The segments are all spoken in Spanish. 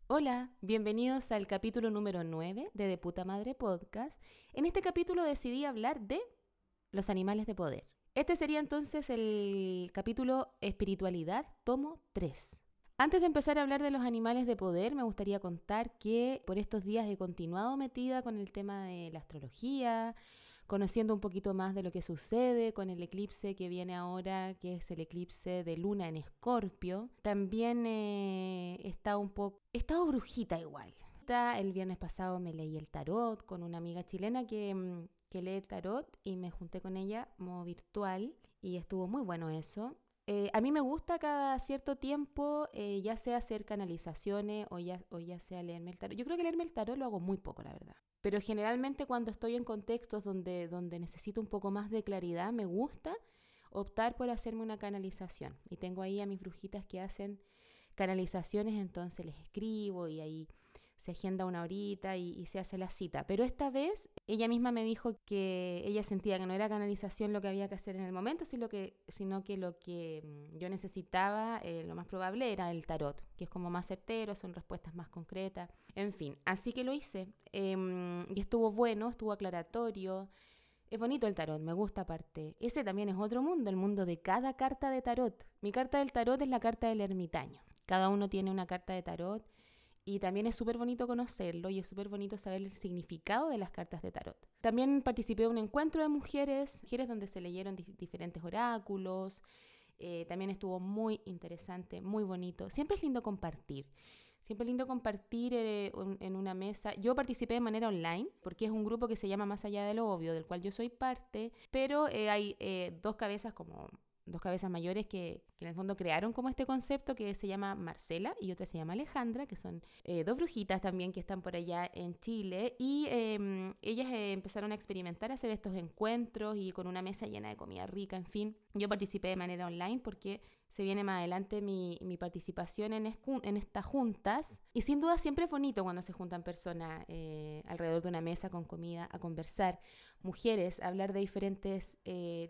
Hola, bienvenidos al capítulo número 9 de Puta Madre Podcast. En este capítulo decidí hablar de los animales de poder. Este sería entonces el capítulo Espiritualidad, tomo 3. Antes de empezar a hablar de los animales de poder, me gustaría contar que por estos días he continuado metida con el tema de la astrología, conociendo un poquito más de lo que sucede con el eclipse que viene ahora, que es el eclipse de luna en Escorpio. También he estado brujita igual. El viernes pasado me leí el tarot con una amiga chilena que lee tarot y me junté con ella modo virtual y estuvo muy bueno eso. A mí me gusta cada cierto tiempo, ya sea hacer canalizaciones o ya sea leerme el tarot. Yo creo que leerme el tarot lo hago muy poco, la verdad. Pero generalmente cuando estoy en contextos donde necesito un poco más de claridad, me gusta optar por hacerme una canalización. Y tengo ahí a mis brujitas que hacen canalizaciones, entonces les escribo y ahí se agenda una horita y se hace la cita. Pero esta vez ella misma me dijo que ella sentía que no era canalización lo que había que hacer en el momento, sino que lo que yo necesitaba, lo más probable era el tarot, que es como más certero, son respuestas más concretas, en fin. Así que lo hice y estuvo bueno, estuvo aclaratorio. Es bonito el tarot, me gusta aparte. Ese también es otro mundo, el mundo de cada carta de tarot. Mi carta del tarot es la carta del ermitaño. Cada uno tiene una carta de tarot y también es súper bonito conocerlo y es súper bonito saber el significado de las cartas de tarot. También participé en un encuentro de mujeres donde se leyeron diferentes oráculos. También estuvo muy interesante, muy bonito. Siempre es lindo compartir. Siempre es lindo compartir en una mesa. Yo participé de manera online porque es un grupo que se llama Más Allá de lo Obvio, del cual yo soy parte, pero hay dos cabezas mayores que en el fondo crearon como este concepto que se llama Marcela y otra se llama Alejandra, que son dos brujitas también que están por allá en Chile y ellas empezaron a experimentar, a hacer estos encuentros y con una mesa llena de comida rica, en fin. Yo participé de manera online porque se viene más adelante mi participación en estas juntas y sin duda siempre es bonito cuando se juntan personas alrededor de una mesa con comida a conversar, mujeres, a hablar de diferentes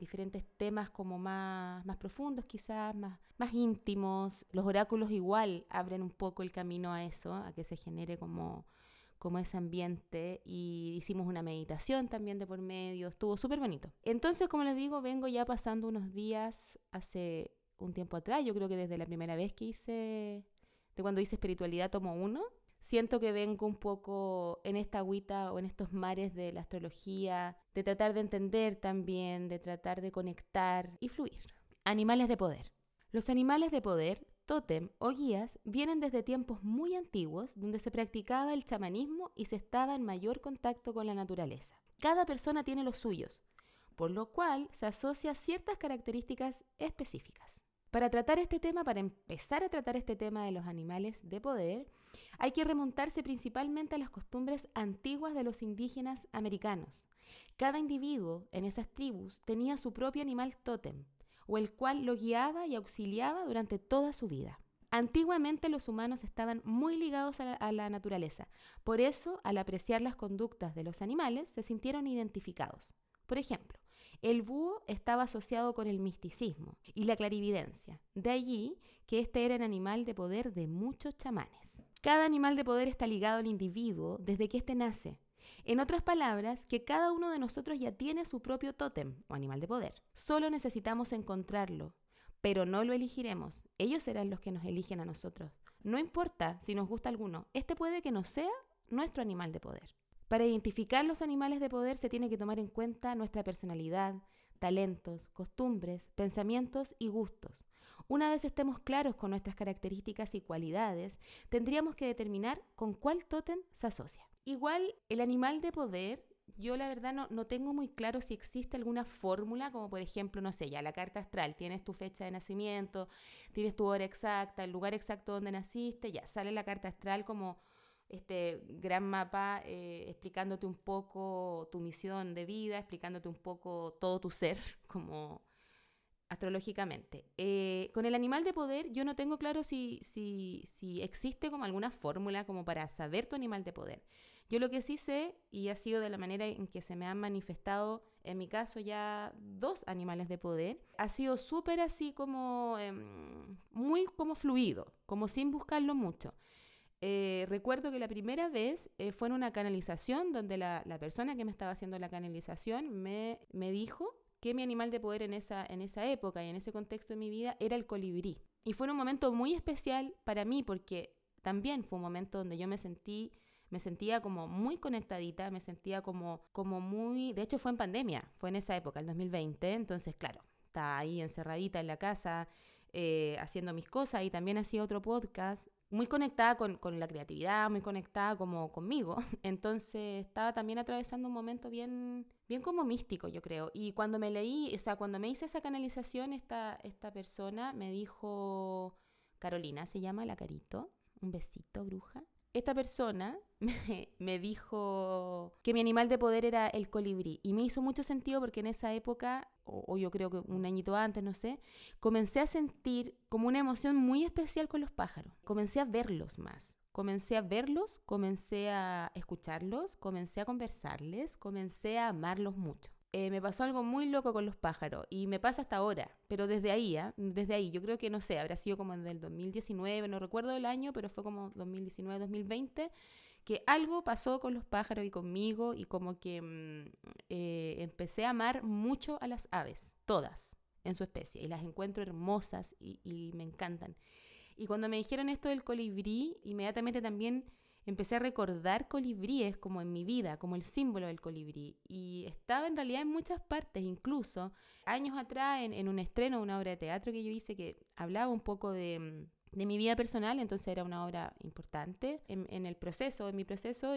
temas como más profundos quizás, más íntimos. Los oráculos igual abren un poco el camino a eso, a que se genere como ese ambiente y hicimos una meditación también de por medio, estuvo súper bonito. Entonces, como les digo, vengo ya pasando unos días hace un tiempo atrás, yo creo que desde la primera vez de cuando hice espiritualidad tomo 1, siento que vengo un poco en esta agüita o en estos mares de la astrología, de tratar de entender también, de tratar de conectar y fluir. Animales de poder. Los animales de poder, tótem o guías, vienen desde tiempos muy antiguos donde se practicaba el chamanismo y se estaba en mayor contacto con la naturaleza. Cada persona tiene los suyos, por lo cual se asocia ciertas características específicas. Para empezar a tratar este tema de los animales de poder, hay que remontarse principalmente a las costumbres antiguas de los indígenas americanos. Cada individuo en esas tribus tenía su propio animal tótem, o el cual lo guiaba y auxiliaba durante toda su vida. Antiguamente los humanos estaban muy ligados a la naturaleza, por eso al apreciar las conductas de los animales se sintieron identificados. Por ejemplo, el búho estaba asociado con el misticismo y la clarividencia, de allí que este era el animal de poder de muchos chamanes. Cada animal de poder está ligado al individuo desde que éste nace. En otras palabras, que cada uno de nosotros ya tiene su propio tótem o animal de poder. Solo necesitamos encontrarlo, pero no lo elegiremos. Ellos serán los que nos eligen a nosotros. No importa si nos gusta alguno, este puede que no sea nuestro animal de poder. Para identificar los animales de poder se tiene que tomar en cuenta nuestra personalidad, talentos, costumbres, pensamientos y gustos. Una vez estemos claros con nuestras características y cualidades, tendríamos que determinar con cuál tótem se asocia. Igual, el animal de poder, yo la verdad no tengo muy claro si existe alguna fórmula, como por ejemplo, no sé, ya la carta astral, tienes tu fecha de nacimiento, tienes tu hora exacta, el lugar exacto donde naciste, ya sale la carta astral como este gran mapa explicándote un poco tu misión de vida, explicándote un poco todo tu ser, como astrológicamente. Con el animal de poder yo no tengo claro si existe como alguna fórmula como para saber tu animal de poder. Yo lo que sí sé, y ha sido de la manera en que se me han manifestado, en mi caso ya 2 animales de poder, ha sido súper así como muy como fluido, como sin buscarlo mucho. Recuerdo que la primera vez fue en una canalización donde la persona que me estaba haciendo la canalización me dijo que mi animal de poder en esa época y en ese contexto de mi vida era el colibrí. Y fue un momento muy especial para mí porque también fue un momento donde yo me sentía como muy conectadita, me sentía como muy... De hecho fue en pandemia, fue en esa época, el 2020, entonces claro, estaba ahí encerradita en la casa haciendo mis cosas y también hacía otro podcast, muy conectada con la creatividad, muy conectada como conmigo. Entonces estaba también atravesando un momento bien como místico, yo creo. Y cuando me leí, o sea, cuando me hice esa canalización, esta persona me dijo, Carolina se llama, la Carito, un besito, bruja. Esta persona me dijo que mi animal de poder era el colibrí. Y me hizo mucho sentido porque en esa época, o yo creo que un añito antes, no sé, comencé a sentir como una emoción muy especial con los pájaros. Comencé a verlos más. Comencé a verlos, comencé a escucharlos, comencé a conversarles, comencé a amarlos mucho. Me pasó algo muy loco con los pájaros y me pasa hasta ahora, pero desde ahí, yo creo que no sé, habrá sido como desde el 2019, no recuerdo el año, pero fue como 2019, 2020, que algo pasó con los pájaros y conmigo y como que empecé a amar mucho a las aves, todas en su especie, y las encuentro hermosas y me encantan. Y cuando me dijeron esto del colibrí, inmediatamente también empecé a recordar colibríes como en mi vida, como el símbolo del colibrí. Y estaba en realidad en muchas partes, incluso años atrás en un estreno de una obra de teatro que yo hice que hablaba un poco de mi vida personal, entonces era una obra importante en mi proceso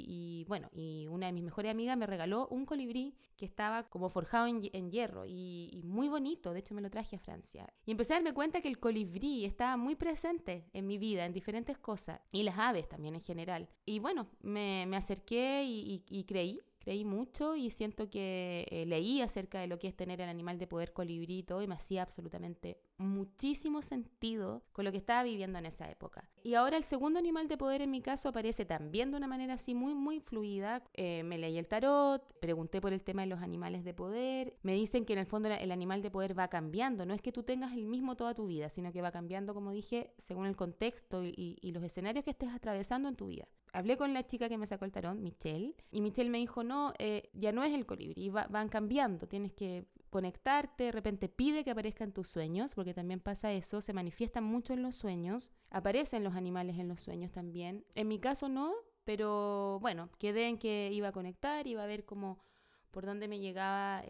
y bueno, y una de mis mejores amigas me regaló un colibrí que estaba como forjado en hierro y muy bonito, de hecho me lo traje a Francia. Y empecé a darme cuenta que el colibrí estaba muy presente en mi vida, en diferentes cosas, y las aves también en general. Y bueno, me acerqué y creí mucho y siento que leí acerca de lo que es tener el animal de poder colibrí y todo, y me hacía absolutamente muchísimo sentido con lo que estaba viviendo en esa época. Y ahora el segundo animal de poder en mi caso aparece también de una manera así muy, muy fluida. Me leí el tarot, pregunté por el tema de los animales de poder. Me dicen que en el fondo el animal de poder va cambiando. No es que tú tengas el mismo toda tu vida, sino que va cambiando, como dije, según el contexto y los escenarios que estés atravesando en tu vida. Hablé con la chica que me sacó el tarot, Michelle, y Michelle me dijo, no, ya no es el colibrí, van cambiando, tienes que conectarte, de repente pide que aparezca en tus sueños, porque también pasa eso, se manifiestan mucho en los sueños, aparecen los animales en los sueños también. En mi caso no, pero bueno, quedé en que iba a conectar, iba a ver cómo, por dónde me llegaba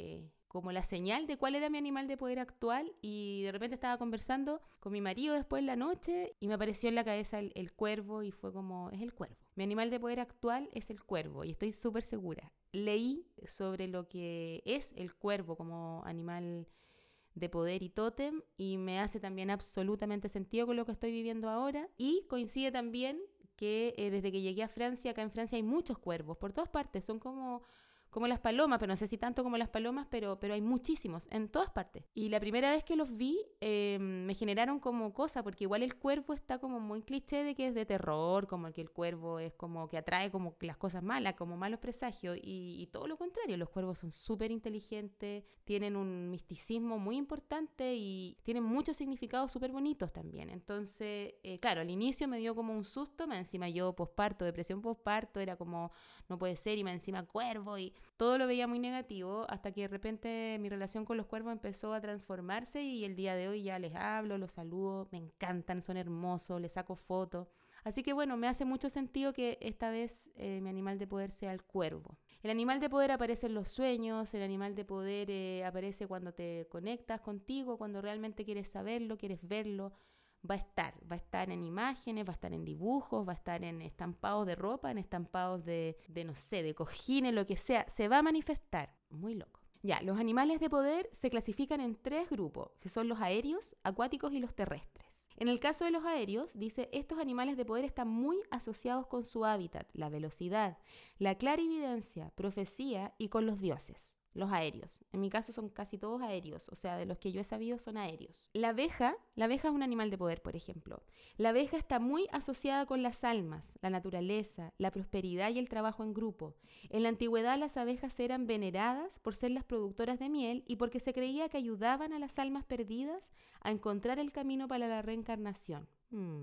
como la señal de cuál era mi animal de poder actual, y de repente estaba conversando con mi marido después en la noche y me apareció en la cabeza el cuervo y fue como, es el cuervo. Mi animal de poder actual es el cuervo y estoy súper segura. Leí sobre lo que es el cuervo como animal de poder y tótem y me hace también absolutamente sentido con lo que estoy viviendo ahora, y coincide también que desde que llegué a Francia, acá en Francia hay muchos cuervos por todas partes, son como las palomas, pero no sé si tanto como las palomas, pero hay muchísimos en todas partes. Y la primera vez que los vi me generaron como cosa, porque igual el cuervo está como muy cliché de que es de terror, como que el cuervo es como que atrae como las cosas malas, como malos presagios, y todo lo contrario, los cuervos son súper inteligentes, tienen un misticismo muy importante y tienen muchos significados súper bonitos también. Entonces, claro, al inicio me dio como un susto, más encima yo posparto, depresión posparto, era como, no puede ser, y más encima cuervo, y todo lo veía muy negativo, hasta que de repente mi relación con los cuervos empezó a transformarse y el día de hoy ya les hablo, los saludo, me encantan, son hermosos, les saco fotos. Así que bueno, me hace mucho sentido que esta vez mi animal de poder sea el cuervo. El animal de poder aparece en los sueños, el animal de poder aparece cuando te conectas contigo, cuando realmente quieres saberlo, quieres verlo. Va a estar en imágenes, va a estar en dibujos, va a estar en estampados de ropa, en estampados de no sé, de cojines, lo que sea, se va a manifestar. Muy loco. Ya, los animales de poder se clasifican en 3 grupos, que son los aéreos, acuáticos y los terrestres. En el caso de los aéreos, dice, estos animales de poder están muy asociados con su hábitat, la velocidad, la clarividencia, profecía y con los dioses. Los aéreos. En mi caso son casi todos aéreos, o sea, de los que yo he sabido son aéreos. La abeja es un animal de poder, por ejemplo. La abeja está muy asociada con las almas, la naturaleza, la prosperidad y el trabajo en grupo. En la antigüedad las abejas eran veneradas por ser las productoras de miel y porque se creía que ayudaban a las almas perdidas a encontrar el camino para la reencarnación.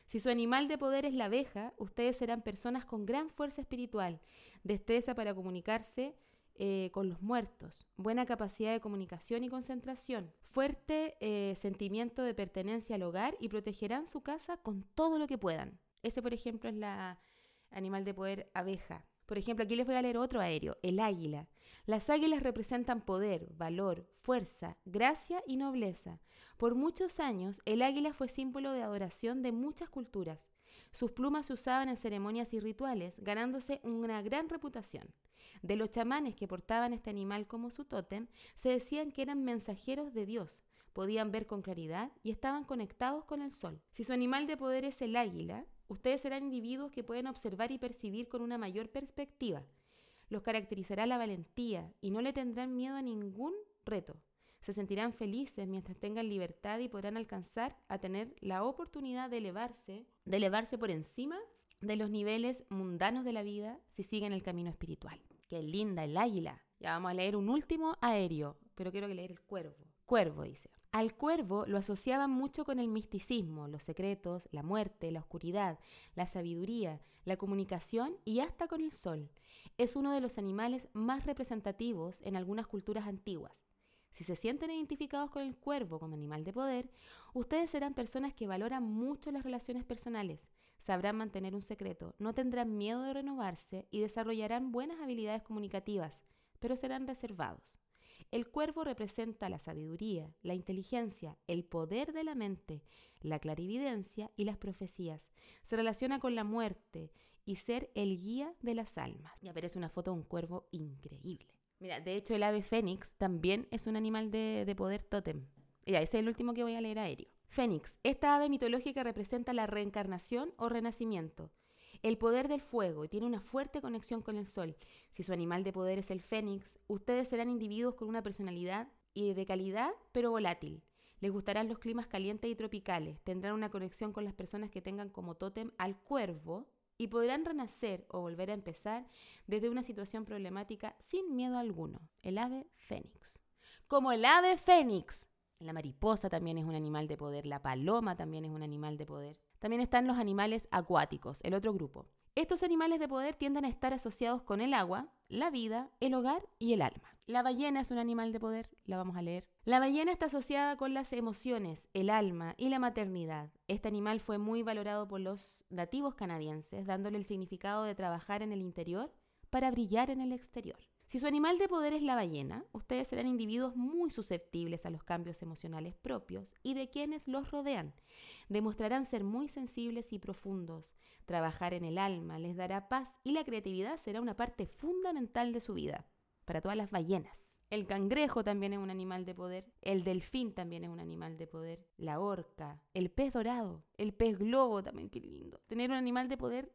Si su animal de poder es la abeja, ustedes serán personas con gran fuerza espiritual, destreza para comunicarse con los muertos, buena capacidad de comunicación y concentración, fuerte sentimiento de pertenencia al hogar y protegerán su casa con todo lo que puedan. Ese, por ejemplo, es la animal de poder abeja. Por ejemplo, aquí les voy a leer otro aéreo, el águila. Las águilas representan poder, valor, fuerza, gracia y nobleza. Por muchos años, el águila fue símbolo de adoración de muchas culturas. Sus plumas se usaban en ceremonias y rituales, ganándose una gran reputación. De los chamanes que portaban este animal como su tótem, se decían que eran mensajeros de Dios, podían ver con claridad y estaban conectados con el sol. Si su animal de poder es el águila, ustedes serán individuos que pueden observar y percibir con una mayor perspectiva. Los caracterizará la valentía y no le tendrán miedo a ningún reto. Se sentirán felices mientras tengan libertad y podrán alcanzar a tener la oportunidad de elevarse por encima de los niveles mundanos de la vida si siguen el camino espiritual. ¡Qué linda el águila! Ya vamos a leer un último aéreo, pero quiero leer el cuervo. Cuervo dice. Al cuervo lo asociaban mucho con el misticismo, los secretos, la muerte, la oscuridad, la sabiduría, la comunicación y hasta con el sol. Es uno de los animales más representativos en algunas culturas antiguas. Si se sienten identificados con el cuervo como animal de poder, ustedes serán personas que valoran mucho las relaciones personales, sabrán mantener un secreto, no tendrán miedo de renovarse y desarrollarán buenas habilidades comunicativas, pero serán reservados. El cuervo representa la sabiduría, la inteligencia, el poder de la mente, la clarividencia y las profecías. Se relaciona con la muerte y ser el guía de las almas. Y aparece una foto de un cuervo increíble. Mira, de hecho el ave fénix también es un animal de poder tótem. Ya, ese es el último que voy a leer aéreo. Fénix, esta ave mitológica representa la reencarnación o renacimiento, el poder del fuego y tiene una fuerte conexión con el sol. Si su animal de poder es el fénix, ustedes serán individuos con una personalidad de calidad pero volátil. Les gustarán los climas calientes y tropicales, tendrán una conexión con las personas que tengan como tótem al cuervo y podrán renacer o volver a empezar desde una situación problemática sin miedo alguno. El ave fénix. Como el ave fénix. La mariposa también es un animal de poder, la paloma también es un animal de poder. También están los animales acuáticos, el otro grupo. Estos animales de poder tienden a estar asociados con el agua, la vida, el hogar y el alma. La ballena es un animal de poder, la vamos a leer. La ballena está asociada con las emociones, el alma y la maternidad. Este animal fue muy valorado por los nativos canadienses, dándole el significado de trabajar en el interior para brillar en el exterior. Si su animal de poder es la ballena, ustedes serán individuos muy susceptibles a los cambios emocionales propios y de quienes los rodean. Demostrarán ser muy sensibles y profundos. Trabajar en el alma les dará paz y la creatividad será una parte fundamental de su vida. Para todas las ballenas. El cangrejo también es un animal de poder. El delfín también es un animal de poder. La orca, el pez dorado, el pez globo también, qué lindo. Tener un animal de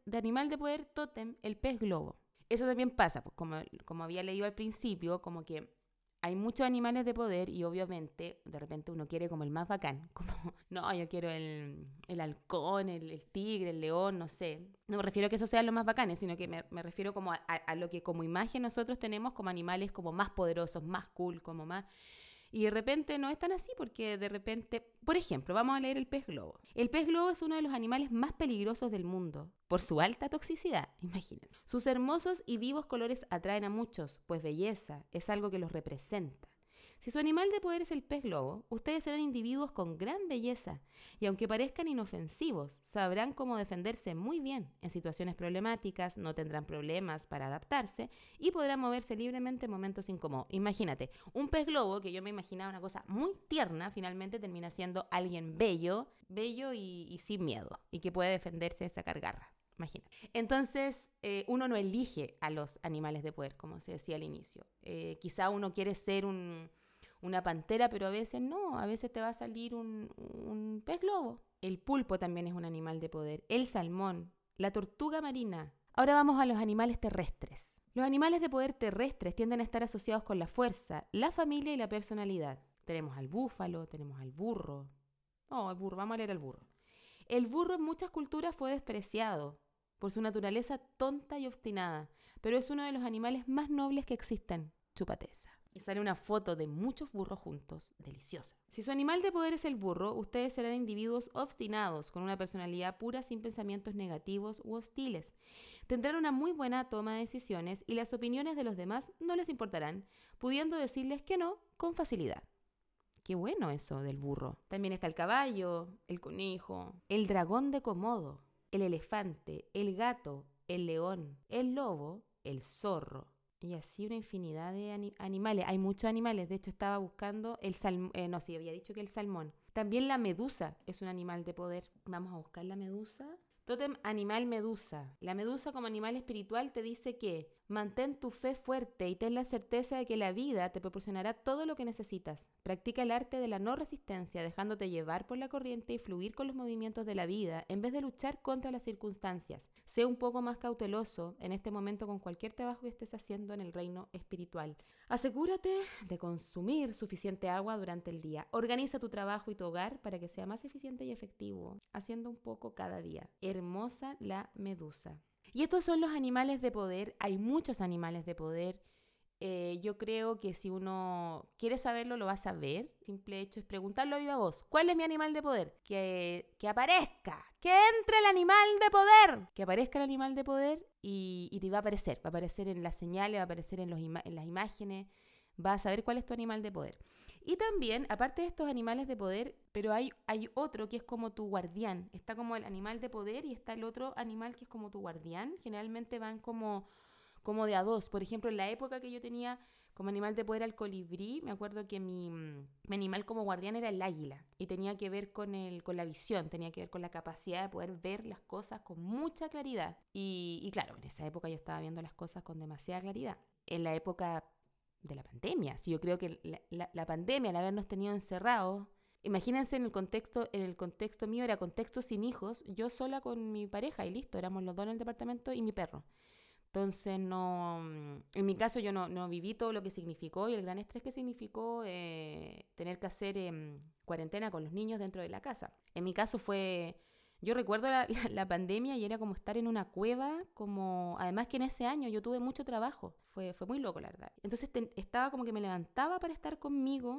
poder tótem, el pez globo. Eso también pasa, pues como había leído al principio, como que hay muchos animales de poder y obviamente de repente uno quiere como el más bacán, como, no, yo quiero el halcón, el tigre, el león, no sé. No me refiero a que eso sea lo más bacanes, sino que me refiero como a lo que como imagen nosotros tenemos como animales como más poderosos, más cool, como más... Y de repente no es tan así porque de repente, por ejemplo, vamos a leer el pez globo. El pez globo es uno de los animales más peligrosos del mundo por su alta toxicidad, imagínense. Sus hermosos y vivos colores atraen a muchos, pues belleza es algo que los representa. Si su animal de poder es el pez globo, ustedes serán individuos con gran belleza y aunque parezcan inofensivos, sabrán cómo defenderse muy bien en situaciones problemáticas, no tendrán problemas para adaptarse y podrán moverse libremente en momentos incómodos. Imagínate, un pez globo, que yo me imaginaba una cosa muy tierna, finalmente termina siendo alguien bello y sin miedo y que puede defenderse y sacar garra. Imagina. Entonces, uno no elige a los animales de poder, como se decía al inicio. Quizá uno quiere ser una pantera, pero a veces no, a veces te va a salir un pez globo. El pulpo también es un animal de poder, el salmón, la tortuga marina. Ahora vamos a los animales terrestres. Los animales de poder terrestres tienden a estar asociados con la fuerza, la familia y la personalidad. Tenemos al búfalo, tenemos al burro. El burro, vamos a leer al burro. El burro en muchas culturas fue despreciado por su naturaleza tonta y obstinada, pero es uno de los animales más nobles que existen. Chúpate esa. Y sale una foto de muchos burros juntos, deliciosa. Si su animal de poder es el burro, ustedes serán individuos obstinados, con una personalidad pura sin pensamientos negativos u hostiles. Tendrán una muy buena toma de decisiones y las opiniones de los demás no les importarán, pudiendo decirles que no con facilidad. Qué bueno eso del burro. También está el caballo, el conejo, el dragón de Komodo, el elefante, el gato, el león, el lobo, el zorro. Y así una infinidad de animales. Hay muchos animales. De hecho, estaba buscando el salmón. No, sí, había dicho que el salmón. También la medusa es un animal de poder. Vamos a buscar la medusa. Tótem animal medusa. La medusa como animal espiritual te dice que mantén tu fe fuerte y ten la certeza de que la vida te proporcionará todo lo que necesitas. Practica el arte de la no resistencia, dejándote llevar por la corriente y fluir con los movimientos de la vida en vez de luchar contra las circunstancias. Sé un poco más cauteloso en este momento con cualquier trabajo que estés haciendo en el reino espiritual. Asegúrate de consumir suficiente agua durante el día. Organiza tu trabajo y tu hogar para que sea más eficiente y efectivo, haciendo un poco cada día. Hermosa la medusa. Y estos son los animales de poder. Hay muchos animales de poder. Yo creo que si uno quiere saberlo, lo va a saber. Simple hecho es preguntarlo a viva voz. ¿Cuál es mi animal de poder? Que aparezca. Que entre el animal de poder. Que aparezca el animal de poder y te va a aparecer. Va a aparecer en las señales, va a aparecer en las imágenes. Vas a saber cuál es tu animal de poder. Y también, aparte de estos animales de poder, pero hay otro que es como tu guardián. Está como el animal de poder y está el otro animal que es como tu guardián. Generalmente van como de a dos. Por ejemplo, en la época que yo tenía como animal de poder al colibrí, me acuerdo que mi animal como guardián era el águila. Y tenía que ver con la visión, tenía que ver con la capacidad de poder ver las cosas con mucha claridad. Y claro, en esa época yo estaba viendo las cosas con demasiada claridad. En la época de la pandemia. Sí, yo creo que la pandemia, al habernos tenido encerrados, imagínense en el contexto mío, era contexto sin hijos, yo sola con mi pareja y listo, éramos los dos en el departamento y mi perro. Entonces, no, en mi caso yo no viví todo lo que significó y el gran estrés que significó tener que hacer cuarentena con los niños dentro de la casa. En mi caso yo recuerdo la pandemia y era como estar en una cueva, además que en ese año yo tuve mucho trabajo, fue muy loco la verdad. Entonces estaba como que me levantaba para estar conmigo,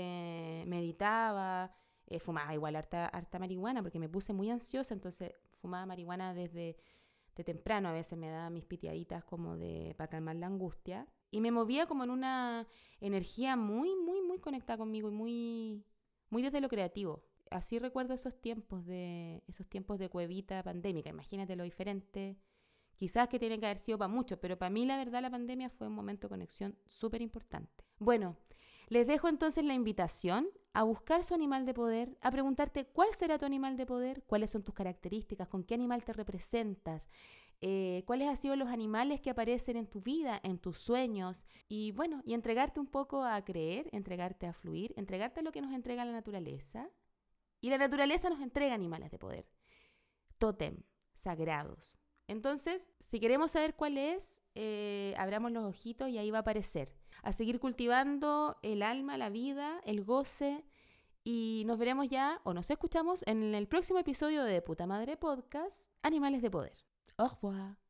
meditaba, fumaba igual harta marihuana porque me puse muy ansiosa, entonces fumaba marihuana desde de temprano, a veces me daba mis pitiaditas como para calmar la angustia y me movía como en una energía muy, muy, muy conectada conmigo y muy, muy desde lo creativo. Así recuerdo esos tiempos de cuevita pandémica. Imagínate lo diferente. Quizás que tiene que haber sido para muchos, pero para mí la verdad la pandemia fue un momento de conexión súper importante. Bueno, les dejo entonces la invitación a buscar su animal de poder, a preguntarte cuál será tu animal de poder, cuáles son tus características, con qué animal te representas, cuáles han sido los animales que aparecen en tu vida, en tus sueños, y bueno, y entregarte un poco a creer, entregarte a fluir, entregarte a lo que nos entrega la naturaleza. Y la naturaleza nos entrega animales de poder, tótem, sagrados. Entonces, si queremos saber cuál es, abramos los ojitos y ahí va a aparecer. A seguir cultivando el alma, la vida, el goce. Y nos veremos ya, o nos escuchamos en el próximo episodio de Puta Madre Podcast, Animales de Poder. Au revoir.